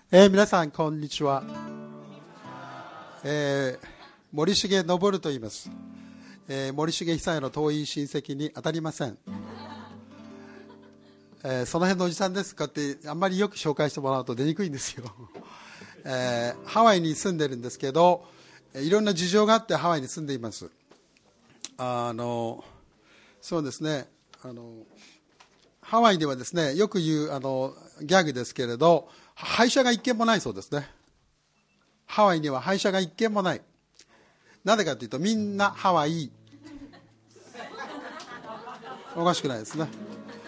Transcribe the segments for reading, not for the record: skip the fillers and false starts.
皆さんこんにちは。森重昇と言います。森重久彌の遠い親戚に当たりません。その辺のおじさんですかってあんまりよく紹介してもらうと出にくいんですよ。ハワイに住んでるんですけど、いろんな事情があってハワイに住んでいます。そうですね、ハワイではですね、よく言うギャグですけれど、歯医者が一軒もないそうですね。ハワイには歯医者が一軒もない。なぜかというと、みんなハワイ。おかしくないですね。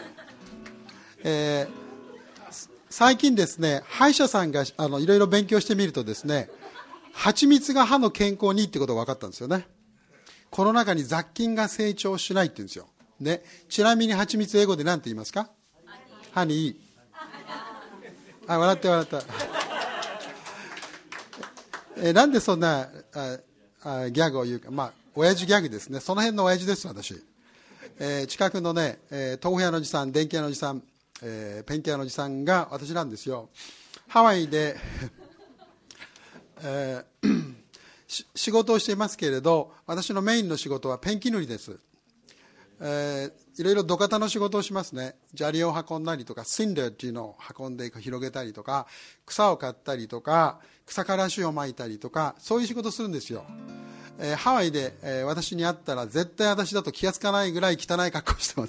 最近ですね、歯医者さんがいろいろ勉強してみるとですね、蜂蜜が歯の健康にいいってことが分かったんですよね。この中に雑菌が成長しないって言うんですよ。ね、ちなみに蜂蜜英語で何て言いますか？歯にいい。笑った。なんでそんなギャグを言うか、親父ギャグですね。その辺の親父です、私。近くのね、豆腐屋のおじさん、電気屋のおじさん、ペンキ屋のおじさんが私なんですよ。ハワイで、仕事をしていますけれど、私のメインの仕事はペンキ塗りです。いろいろ土方の仕事をしますね。砂利を運んだりとか、シンダーっていうのを運んで広げたりとか、草を刈ったりとか、草からしをまいたりとか、そういう仕事をするんですよ。ハワイで、私に会ったら絶対私だと気がつかないぐらい汚い格好をしてます。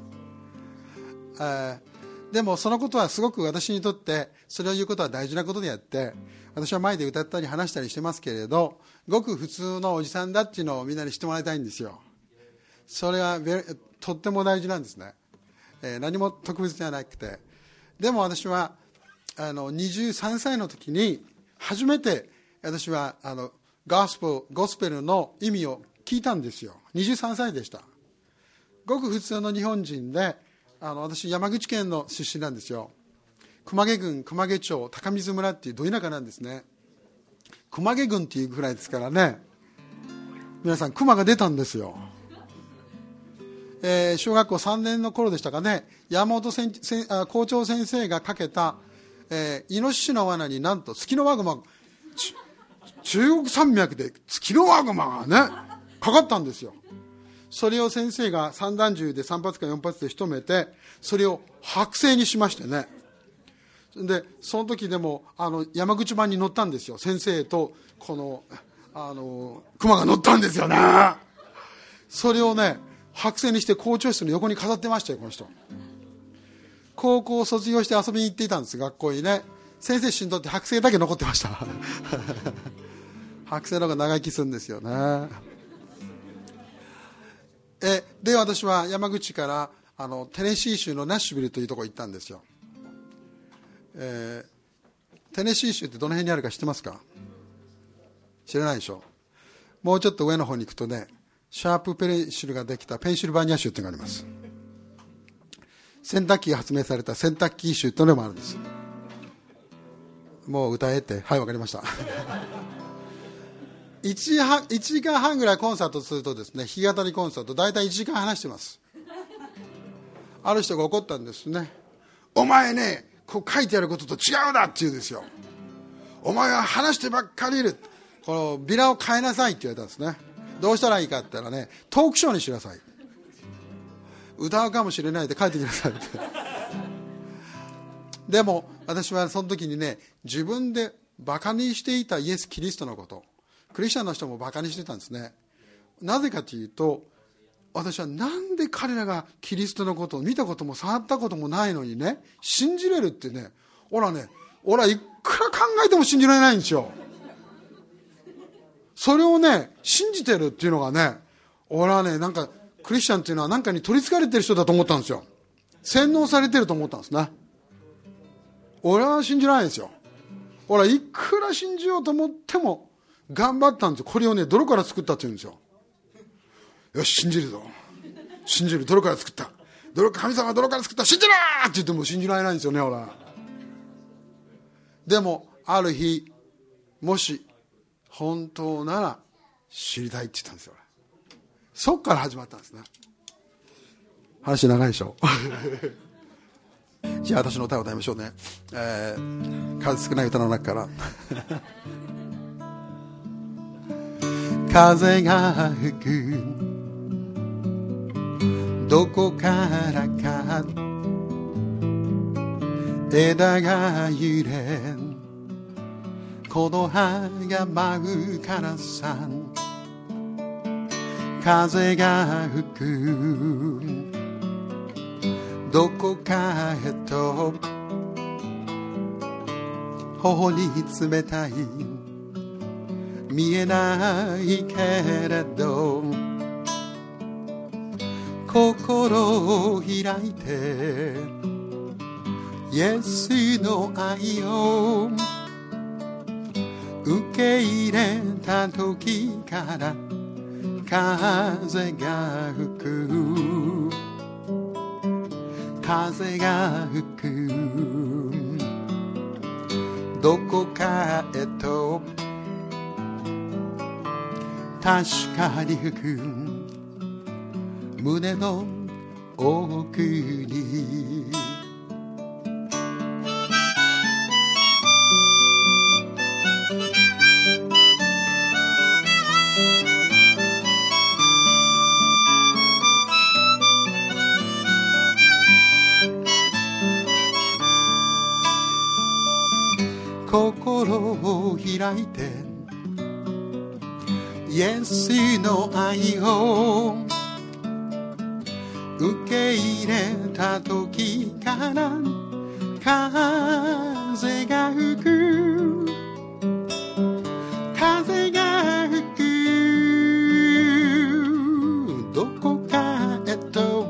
でもそのことはすごく私にとってそれを言うことは大事なことであって、私は前で歌ったり話したりしてますけれど、ごく普通のおじさんだっていうのをみんなに知ってもらいたいんですよ。それはとっても大事なんですね。何も特別じゃなくて、でも私は23歳の時に初めて私はゴスペルの意味を聞いたんですよ。23歳でした。ごく普通の日本人で、私山口県の出身なんですよ。熊毛郡熊毛町高水村っていうど田舎なんですね。熊毛郡っていうぐらいですからね、皆さん熊が出たんですよ。小学校3年の頃でしたかね、山本校長先生がかけた、イノシシの罠になんとツキノワグマ、中国山脈でツキノワグマがねかかったんですよ。それを先生が散弾銃で3発か4発で仕留めて、それを剥製にしましてね。でその時でも山口版に乗ったんですよ。先生とこの熊が乗ったんですよね。それをね剥製にして校長室の横に飾ってましたよ、この人。高校を卒業して遊びに行っていたんです、学校にね。先生死んどって剥製だけ残ってました剥製の方が長生きするんですよね。で私は山口からテネシー州のナッシュビルというところに行ったんですよ。テネシー州ってどの辺にあるか知ってますか？知らないでしょ。もうちょっと上の方に行くとね、シャープペンシルができたペンシルバニア州というのがあります。洗濯機が発明された洗濯機州というのもあるんです。もう歌えて、はい、わかりました1時間半ぐらいコンサートするとですね、弾き語りコンサート大体1時間話してます。ある人が怒ったんですね。お前ね、こう書いてあることと違うだって言うんですよ。お前は話してばっかりいる、このビラを変えなさいって言われたんですね。どうしたらいいかって言ったらね、トークショーにしなさい、歌うかもしれないで書いてきなさいってでも私はその時にね、自分でバカにしていたイエス・キリストのこと、クリスチャンの人もバカにしてたんですね。なぜかというと、私はなんで彼らがキリストのことを見たことも触ったこともないのにね、信じれるってね、俺はいくら考えても信じられないんですよ。それをね信じてるっていうのがね、俺はね、なんかクリスチャンっていうのは何かに取り憑かれてる人だと思ったんですよ。洗脳されてると思ったんですね。俺は信じられないですよ。俺はいくら信じようと思っても頑張ったんですよ。これをね泥から作ったって言うんですよ。よし信じるぞ、信じる、泥から作った、神様は泥から作った、信じろって言っても信じられないんですよね、俺は。でもある日、もし本当なら知りたいって言ったんですよ。そっから始まったんですね。話長いでしょじゃあ私の歌を歌いましょうね、数少ない歌の中から風が吹くどこからか枝が揺れこの葉が舞うからさ風が吹くどこかへと頬に冷たい見えないけれど心を開いてイエスの愛を受け入れた時から風が吹く風が吹くどこかへと確かに吹く胸の奥に心を開いてイエスの愛を受け入れた時から風が吹く風が吹くどこかへと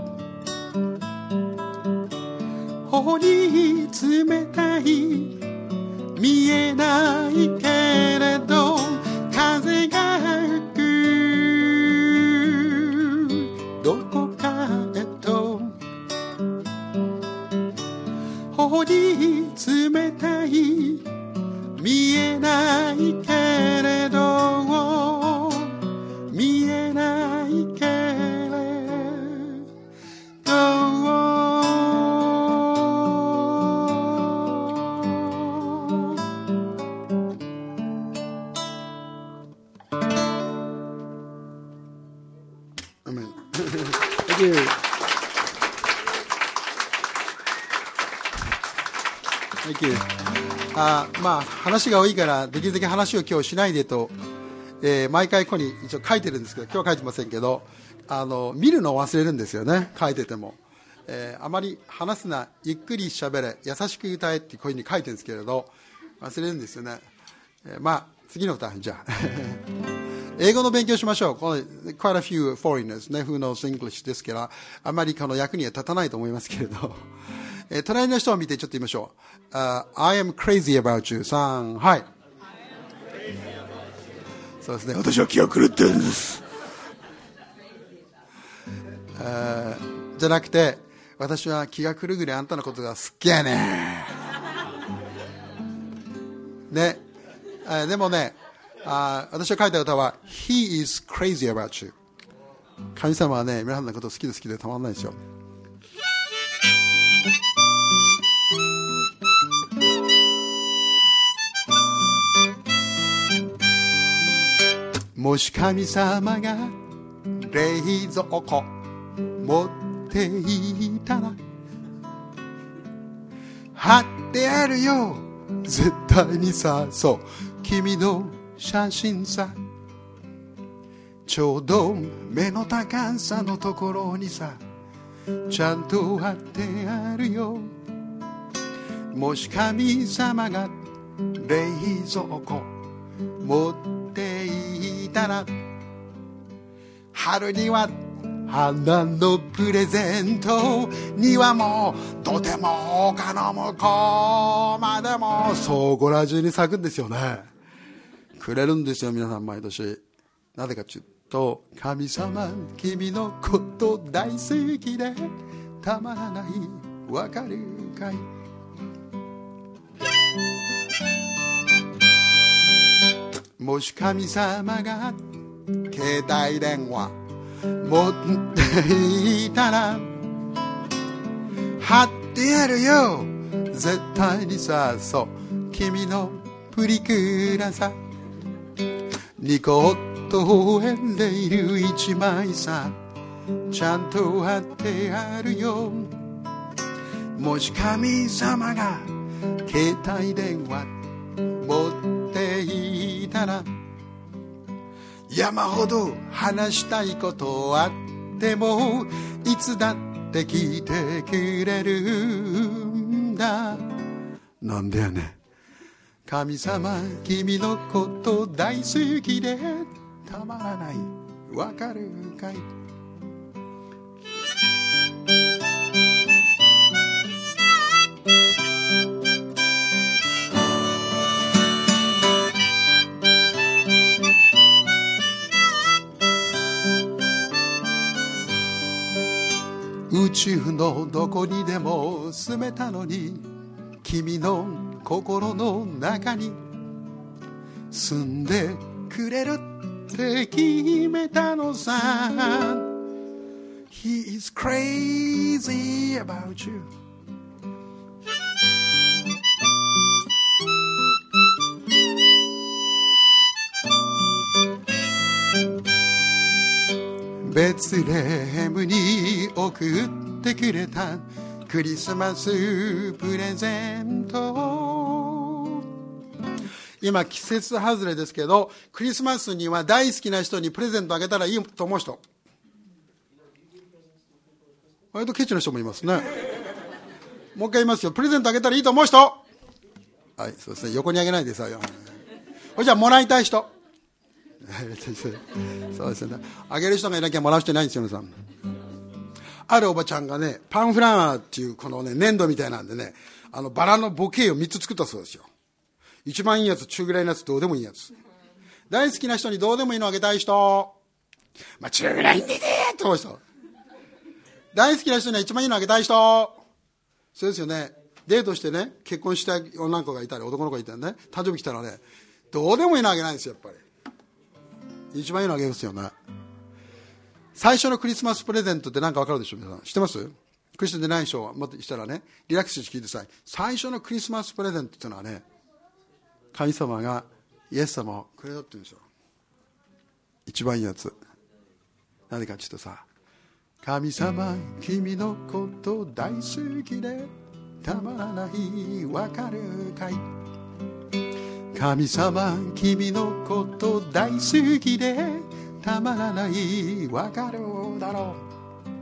頬に冷たい見えないけれど風が吹くどこかへと頬に冷たい見えないけれど見えないけれどまあ話が多いからできるだけ話を今日しないでと、毎回ここに一応書いてるんですけど今日は書いてませんけど見るのを忘れるんですよね書いてても、あまり話すなゆっくり喋れ優しく歌えってこういうふうに書いてるんですけれど忘れるんですよね、まあ次の歌じゃあ英語の勉強しましょう。この quite a few foreigners ね who knows English ですからあまりこの役には立たないと思いますけれど隣の人を見てちょっと言いましょう、I am crazy about you 3はいそうですね私は気が狂ってるんですじゃなくて私は気が狂うぐらいあんたのことが好きやねね、でもね私が書いた歌は He is crazy about you 神様はね皆さんのこと好きで好きでたまらないですよ。もし神様が冷蔵庫持っていたら貼ってあるよ絶対にさそう君の写真さちょうど目の高さのところにさちゃんと貼ってあるよもし神様が冷蔵庫持っていたら春には花のプレゼントにはもうとても丘の向こうまでもそこら中に咲くんですよねくれるんですよ皆さん毎年なぜかちょっと神様君のこと大好きでたまらないわかるかいもし神様が携帯電話持っていたら貼っってやるよ絶対にさ、そう君のプリクラさ、ニコッと微笑んでいる一枚さ、ちゃんと貼ってあるよ。もし神様が携帯電話持っていたら、山ほど話したいことあってもいつだって聞いてくれるんだ。なんでやねん。神様君のこと大好きでたまらない、わかるかい。宇宙のどこにでも住めたのに、君の心の中に住んでくれるって決めたのさ。 He is crazy about you。 ベツレヘムに送ってくれたクリスマスプレゼント。今季節外れですけど、クリスマスには大好きな人にプレゼントあげたらいいと思う人、割とケチの人もいますね。もう一回言いますよ。プレゼントあげたらいいと思う人。はい、そうですね。横にあげないでさよ。じゃあもらいたい人。そうですね。あげる人がいなきゃもらう人いないんですよ、皆さん。あるおばちゃんがね、パンフラワーっていうこのね、粘土みたいなんでね、バラのボケを3つ作ったそうですよ。一番いいやつ、中ぐらいのやつ、どうでもいいやつ。大好きな人にどうでもいいのあげたい人。まあ、中ぐらいでねーって思う人。大好きな人には一番いいのあげたい人。そうですよね。デートしてね、結婚した女の子がいたり、男の子がいたらね、誕生日来たらね、どうでもいいのあげないんですよ、やっぱり。一番いいのあげますよね。最初のクリスマスプレゼントって何か分かるでしょう、皆さん。知ってます？クリスチャンでない人はもっとしたらね、リラックスして聞いてください。最初のクリスマスプレゼントっていうのはね、神様がイエス様をくれたって言うんですよ。一番いいやつ。何かちょっとさ、神様君のこと大好きでたまらない、わかるかい。神様君のこと大好きでたまらない、わかるだろう。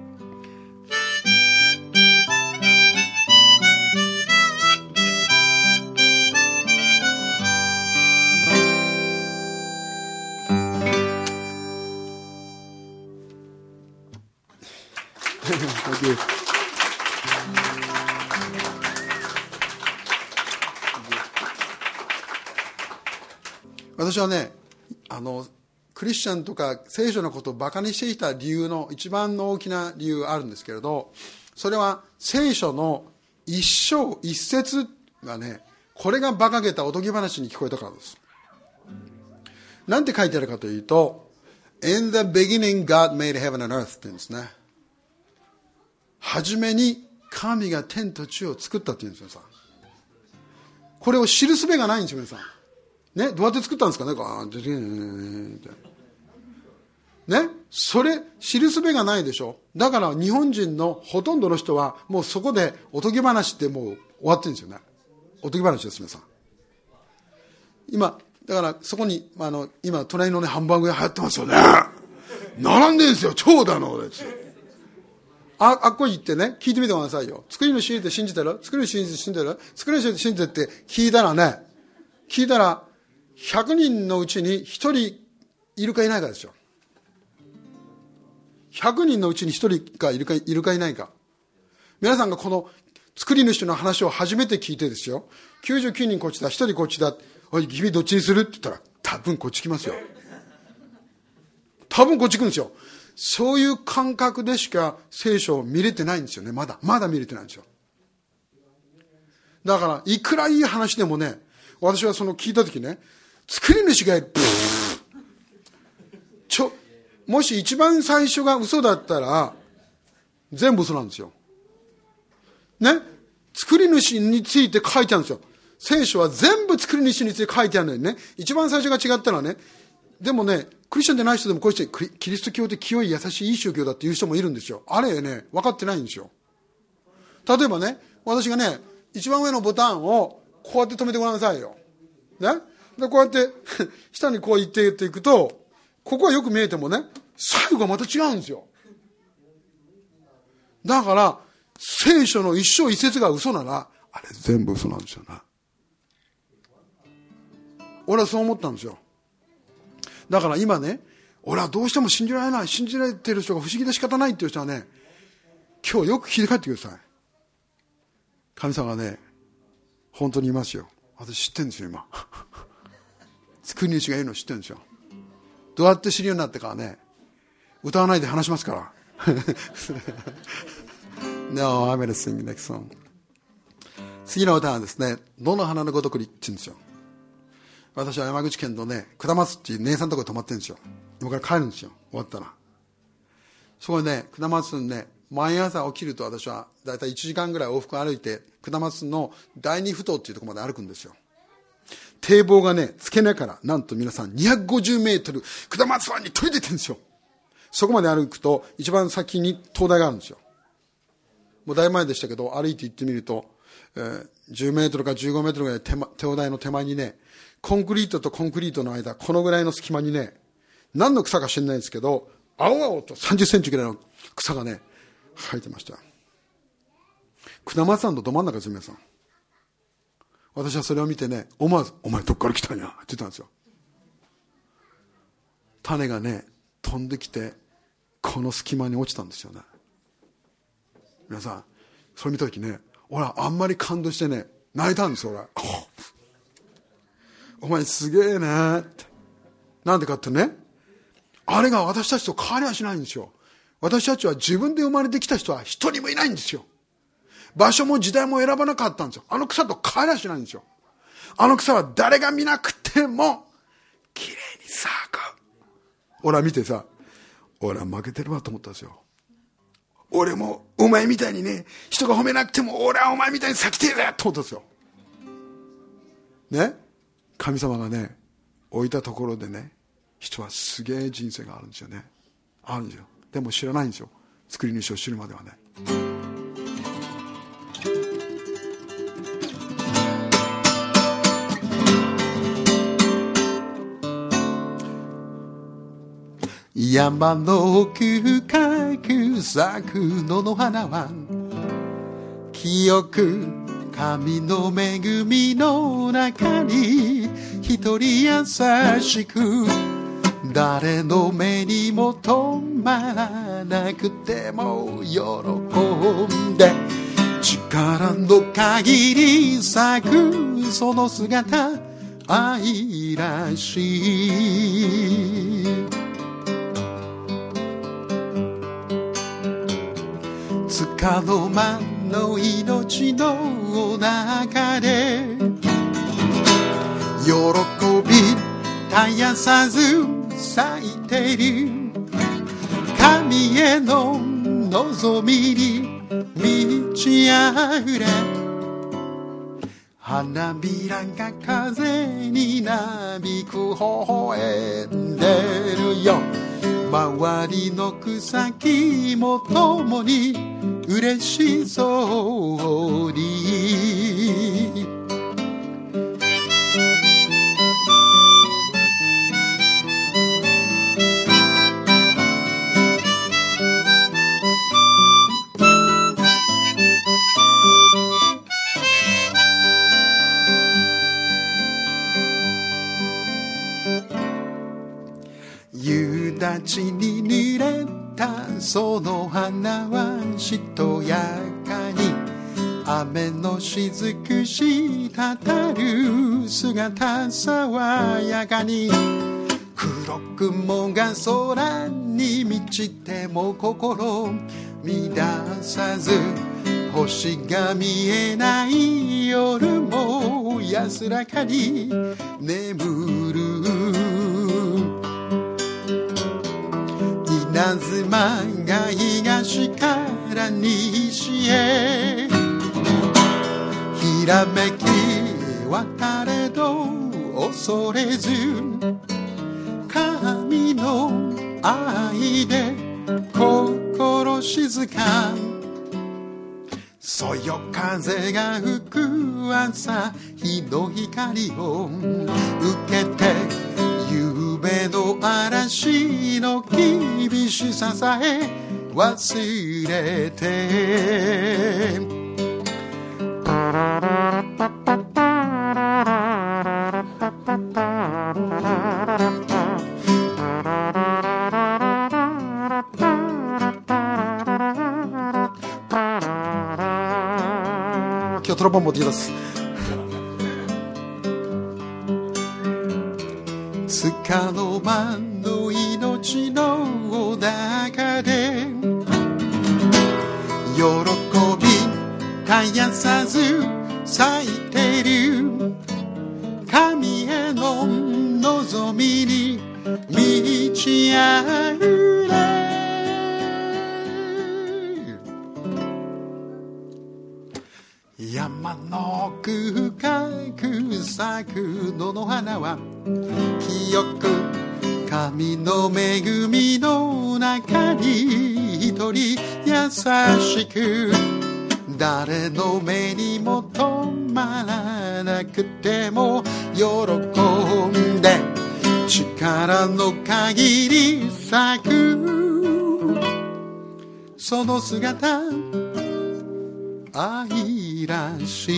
私はね、クリスチャンとか聖書のことをバカにしていた理由の一番の大きな理由があるんですけれど、それは聖書の一章一節がね、これが馬鹿げたおとぎ話に聞こえたからです。なんて書いてあるかというと、In the beginning God made heaven and earth って言うんですね。はじめに神が天と地を作ったって言うんですよ。これを知る術がないんですよ、皆さん。ね、どうやって作ったんですかね、ね、それ知る術がないでしょ。だから日本人のほとんどの人はもうそこでおとぎ話ってもう終わってるんですよね。おとぎ話です、皆さん。今だからそこに今隣のねハンバーグ屋流行ってますよね。並んでるんですよ、長蛇の列。あっこに行ってね、聞いてみてくださいよ。作り主って信じてる？作り主信じてる？作り主信じてるって聞いたら100人のうちに1人いるかいないかですよ。100人のうちに1人がいるかいないか。皆さんがこの作り主の話を初めて聞いてですよ、99人こっちだ、1人こっちだ、おい君どっちにするって言ったら多分こっち来ますよ。多分こっち来るんですよ。そういう感覚でしか聖書を見れてないんですよね。まだ見れてないんですよ。だからいくらいい話でもね、私はその聞いた時ね、作り主がいる、もし一番最初が嘘だったら全部嘘なんですよね。 作り主について書いてあるんですよ。聖書は全部作り主について書いてあるのにね。一番最初が違ったらね、でもね、クリスチャンじゃない人でもこうしてキリスト教って清い優しいいい宗教だっていう人もいるんですよ。あれね、分かってないんですよ。例えばね、私がね、一番上のボタンをこうやって止めてごらんなさいよ。ね。で、こうやって下にこう行っていくと、ここはよく見えてもね、最後がまた違うんですよ。だから、聖書の一章一節が嘘なら、あれ全部嘘なんですよね。俺はそう思ったんですよ。だから今ね、俺はどうしても信じられない、信じられてる人が不思議で仕方ないっていう人はね、今日よく聞いて帰ってください。神様がね、本当にいますよ。私知ってるんですよ、今。作り主がいるの知ってるんですよ。どうやって知るようになってからね、歌わないで話しますから。No, I'm gonna sing the next song. 次の歌はですね、野の花のごとくにって言うんですよ。私は山口県のね、下松っていう姉さんのところに泊まってるんですよ。今から帰るんですよ、終わったら。そこでね、下松にね、毎朝起きると私はだいたい1時間ぐらい往復歩いて、下松の第二ふ頭っていうところまで歩くんですよ。堤防がね、付け根からなんと皆さん250メートル下松湾に飛び出てるんですよ。そこまで歩くと一番先に灯台があるんですよ。もうだいぶ前でしたけど、歩いて行ってみると、10メートルか15メートルぐらい灯台の手前にね、コンクリートとコンクリートの間、このぐらいの隙間にね、何の草か知らないですけど、青々と30センチぐらいの草がね、生えてました。下松湾のど真ん中ですよ、皆さん。私はそれを見てね、思わず、お前どっから来たんやって言ったんですよ。種がね、飛んできて、この隙間に落ちたんですよね。皆さん、それ見たときね、俺はあんまり感動してね、泣いたんですよ、俺。お前すげえねって。なんでかってね、あれが私たちと変わりはしないんですよ。私たちは自分で生まれてきた人は一人もいないんですよ。場所も時代も選ばなかったんですよ。あの草と変わりはしないんですよ。あの草は誰が見なくても綺麗に咲く。俺は見てさ、俺は負けてるわと思ったんですよ。俺もお前みたいにね、人が褒めなくても俺はお前みたいに咲きてえぜと思ったんですよ。ね、神様がね、置いたところでね、人はすげえ人生があるんですよね。あるんですよ。でも知らないんですよ。作り主を知るまではね。山の奥深く咲く野の花は清く神の恵みの中に一人優しく誰の目にも止まらなくても喜んで力の限り咲くその姿愛らしい束の間の命の中で喜び絶やさず咲いてる神への望みに満ち溢れ花びらが風になびく微笑んでるよ周りの草木もともに嬉しそうに夕立に濡れたその花はしとやかに雨の雫滴る姿爽やかに黒雲が空に満ちても心乱さず星が見えない夜も安らかに眠る稲妻が東から西へきらめき別れど恐れず神の愛で心静かそよ風が吹く朝日の光を受けて夕べの嵐の厳しささえ忘れて今日トロンボーン持ってきます。つかの間の命の中で喜び絶やさず咲いてる神への望みに満ちあふれ山の奥深く咲く野の花は清く神の恵みの中に一人優しく誰の目にも止まらなくても喜んで力の限り咲くその姿愛らし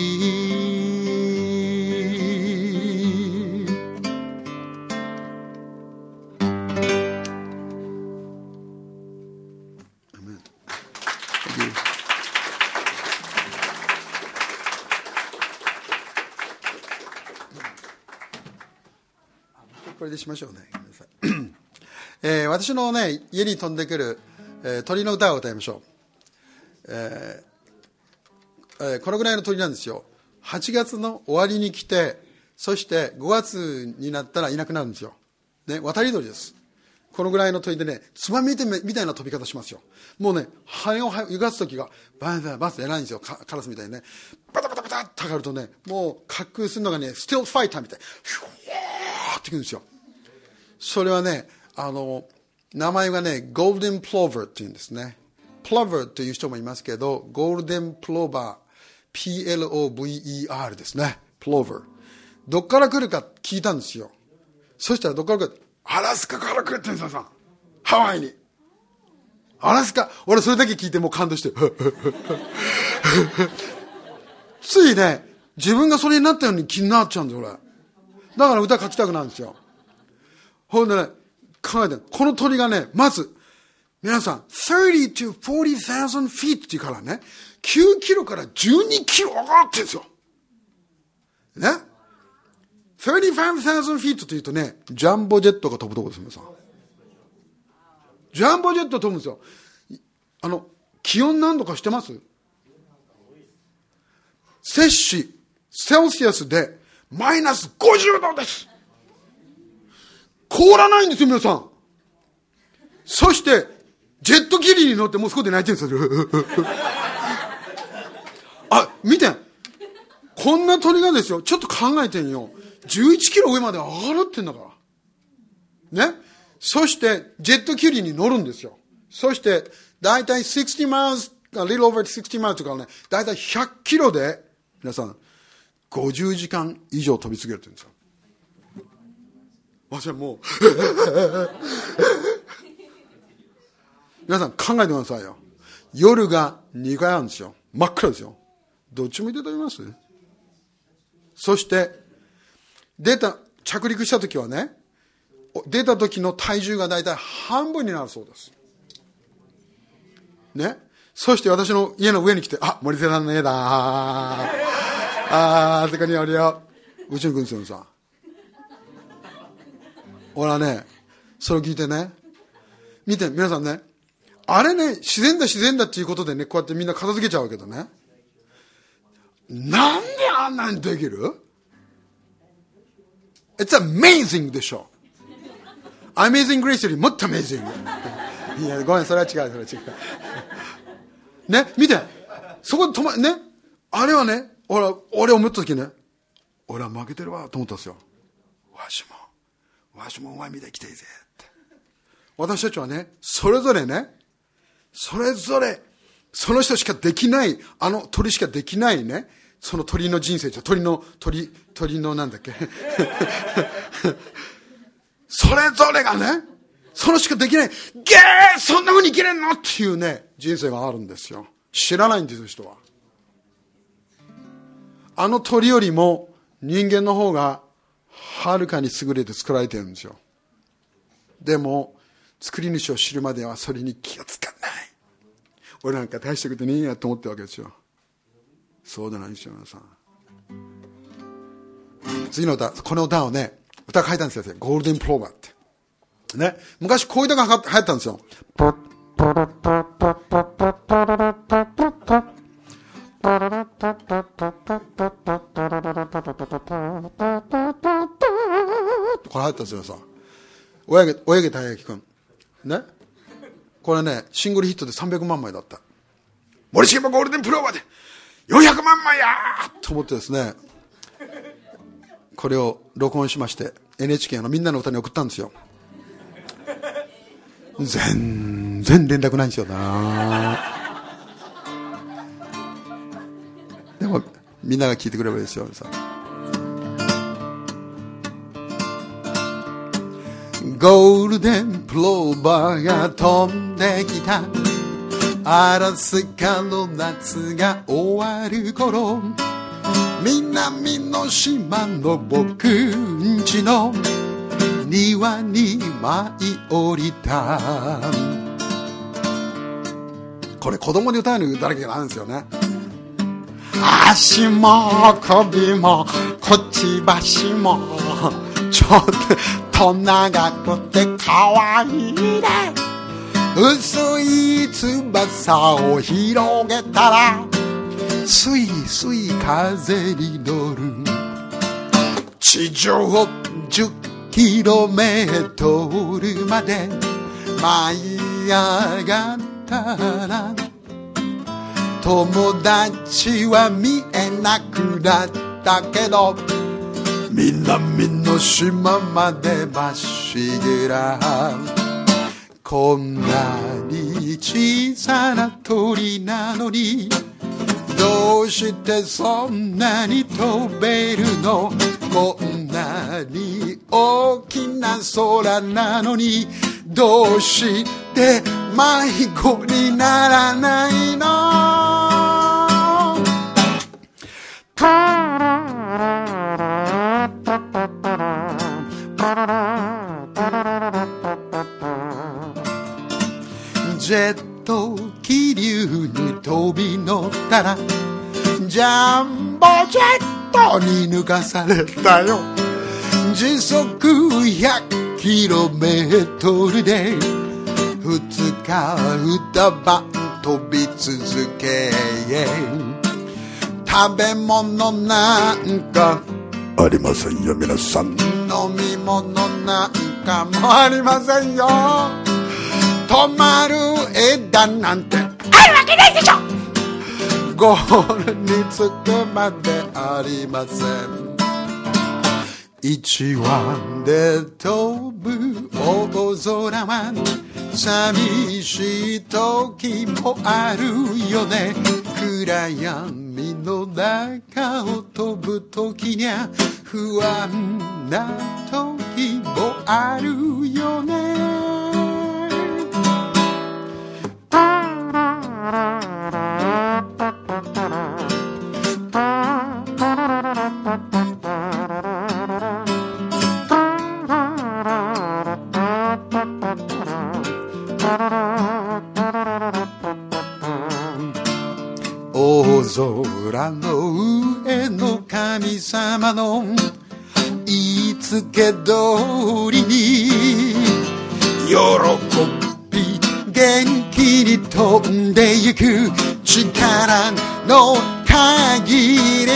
いこれでしましょうね。私のね家に飛んでくる、鳥の歌を歌いましょう。このぐらいの鳥なんですよ。8月の終わりに来てそして5月になったらいなくなるんですよ、ね、渡り鳥です。このぐらいの鳥でねつまみみたいな飛び方しますよ。もうね羽を揺がす時がバーバー偉いんですよ。カラスみたいにねバタバタバタッと上がるとねもう滑空するのがねスティルファイターみたいヒューっていくんですよ。それはね名前がねゴールデンプローバーっていうんですね。プローバーという人もいますけどゴールデンプローバーPLOVER ですね。プローバーどっから来るか聞いたんですよ。そしたらどっから来るアラスカから来るって言うんですよ。ハワイにアラスカ俺それだけ聞いてもう感動してついね自分がそれになったように気になっちゃうんですよ俺。だから歌書きたくなるんですよ。ほんでね考えてこの鳥がねまず皆さん30 to 40,000 feet っていうからね9キロから12キロ上がってるんですよね。35,000 feet というとねジャンボジェットが飛ぶとこです。皆さんジャンボジェット飛ぶんですよ。気温何度か知ってます？摂氏セルシアスでマイナス50度です。凍らないんですよ皆さん。そしてジェット機に乗ってもうそこで泣いてるんですよあ、見てこんな鳥がですよちょっと考えてんよ11キロ上まで上がるってんだからね。そしてジェット機に乗るんですよ。そしてだいたい60 miles a little over 60 miles とかねだいたい100キロで皆さん50時間以上飛び続けるって言うんですよ。私はもう皆さん考えてくださいよ。夜が2回あるんですよ。真っ暗ですよ。どっち向いて飛びます？そして着陸した時はね出た時の体重がだいたい半分になるそうですね。そして私の家の上に来て森瀬さんの家だあそこにあるようちに来るんですよさ。俺はねそれを聞いてね見て皆さんねあれね自然だっていうことでねこうやってみんな片付けちゃうけどねなんであんなにできる？ It's amazing でしょ。Amazing Grace よりもっと Amazing いやごめんそれは違うね見てそこでねあれはね俺思った時ね、俺は負けてるわと思ったんですよ。わしもお前みたいに来ていいぜって。私たちはね、それぞれその人しかできない、鳥しかできないね、その鳥の人生じゃ、鳥のなんだっけそれぞれがね、そのしかできない、そんな風に生きれんのっていうね、人生があるんですよ。知らないんですよ、人は。鳥よりも人間の方がはるかに優れて作られてるんですよ。でも作り主を知るまではそれに気がつかない。俺なんか大したことねえやと思ってるわけですよ。そうじゃないんですよ、皆さん。次の歌、この歌をね、歌書いたんですよ。ゴールデンプローバーってね、昔こういう歌が流行ったんですよ。これ入ったんですよさ。泳げたいやきくんね。これね、シングルヒットで300万枚だった。森重もゴールデンプローバーで400万枚やーと思ってですね、これを録音しまして NHK のみんなの歌に送ったんですよ。全然連絡ないんですよな。でもみんなが聞いてくれればいいですよさ。ゴールデンプローバーが飛んできた。アラスカの夏が終わる頃、南の島の僕んちの庭に舞い降りた。これ子供で歌える歌だらけがあるんですよね。足も首もくちばしもちょっと長くてかわいいね。薄い翼を広げたらスイスイ風に乗る。地上10キロメートルまで舞い上がったら、友達は見えなくなったけど南の島までまっしぐら。こんなに小さな鳥なのにどうしてそんなに飛べるの。こんなに大きな空なのにどうして迷子にならないの。ジェット気流に飛び乗ったらジャンボジェットに抜かされたよ。時速100キロメートルで2日2晩飛び続け、食べ物なんかありませんよ皆さん。飲み物なんかもありませんよ。止まる枝なんてあるわけないでしょ。ゴールに着くまでありません。一羽で飛ぶ大空は寂しい時もあるよね。暗闇の中を飛ぶ時にゃ不安な時もあるよね。大空の上の神様の言いつけ通りに喜び元気に飛んでゆく力の限り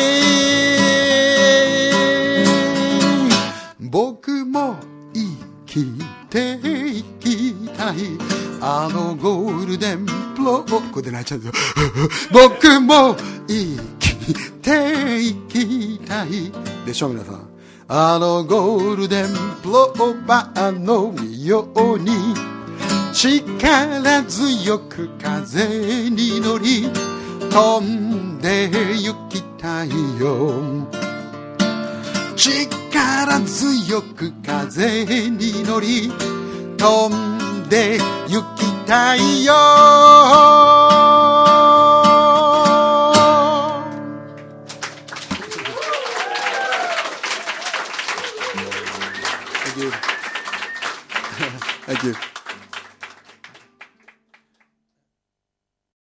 僕も生きていきたい。あのゴールデンプロここで泣いちゃうんですよ僕も生きてていきたいでしょ皆さん。あのゴールデンプローバーのように力強く風に乗り飛んで行きたいよ。力強く風に乗り飛んで行きたいよ。Thank you. Thank you.